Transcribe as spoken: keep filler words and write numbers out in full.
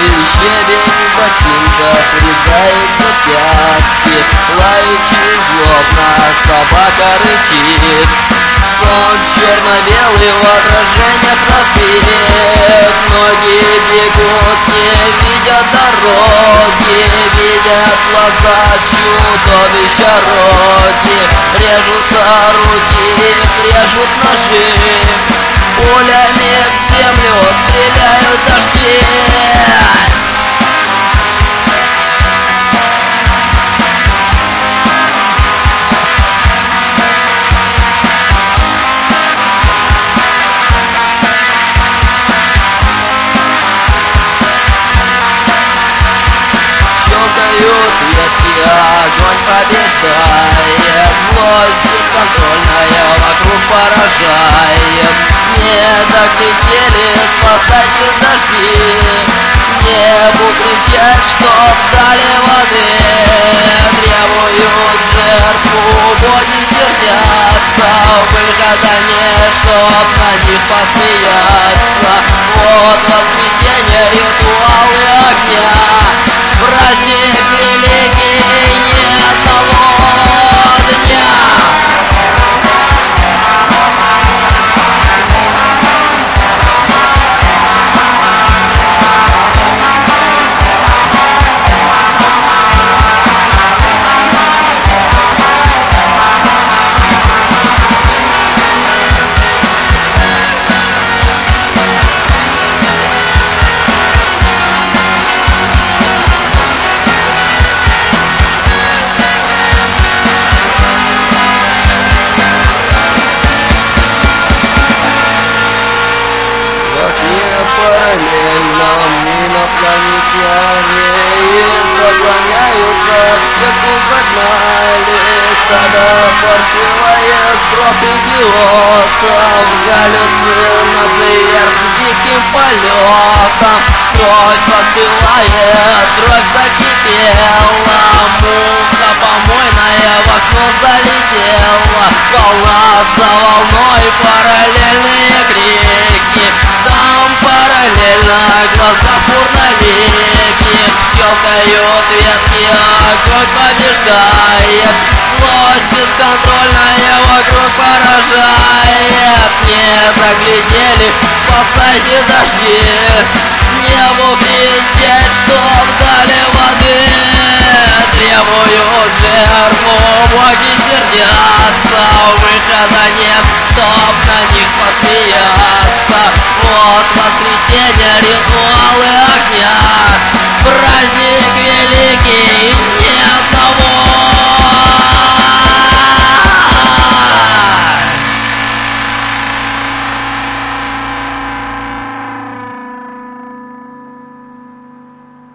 щебень в ботинках врезается в пятки, лаючи злобно собака рычит. Сон черно-белый в отражениях разбит, ноги бегут, не видят дороги, видят глаза чудовища роги. Режутся руки, режут ножи, пулями в землю стреляют дожди. Щелкают ветки, огонь побеждает, злость бесконтрольная вокруг поражает. Не доглядели спасать их дожди, небу кричать, чтоб дали воды. Требуют жертву, боги сердятся, выхода нет, чтоб на них посмеяться. Вот воскресенье, ритуалы огня, праздник великий, ни одного дня. Параллельном инопланетяне им поклоняются, в секту загнали стадо паршивое, сброд идиотов, галлюцинации вверх диким полетом. Кровь постылает, кровь закипела, муха помойная в окно залетела. Волна за волной, параллельные крики, там параллельно глаза пурновеки. Щелкают ветки, огонь побеждает, злость бесконтрольная вокруг поражает. Не доглядели, спасайте дожди, небу кричать, чтоб дали воды.